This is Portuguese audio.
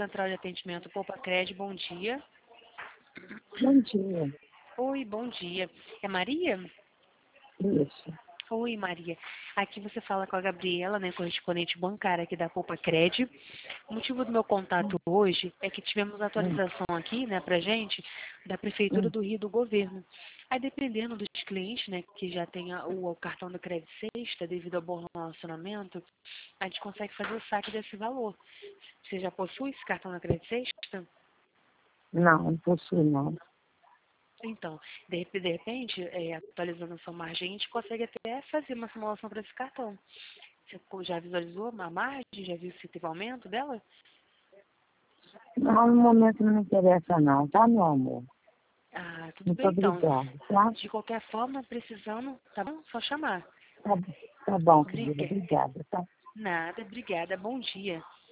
Central de Atendimento Poupa-Cred, bom dia. Bom dia. Oi, bom dia. É Maria? Isso. Oi, Maria. Aqui você fala com a Gabriela, né, correspondente bancária aqui da Poupa-Cred. O motivo do meu contato hoje é que tivemos atualização aqui, né, pra gente, da Prefeitura do Rio do Governo. Aí, dependendo dos clientes, né, que já tem o cartão do Crédito Sexta, devido ao bom relacionamento, a gente consegue fazer o saque desse valor. Você já possui esse cartão do Crédito Sexta? Não possui, não. Então, de repente, atualizando a sua margem, a gente consegue até fazer uma simulação para esse cartão. Você já visualizou a margem? Já viu se teve aumento dela? Não, no momento não me interessa, não, tá, meu amor? Ah, tudo Muito bem então. obrigada, tá? De qualquer forma, precisando, tá bom? Só chamar. Tá, tá bom, querida. Obrigada. Obrigada, tá? Nada, obrigada. Bom dia.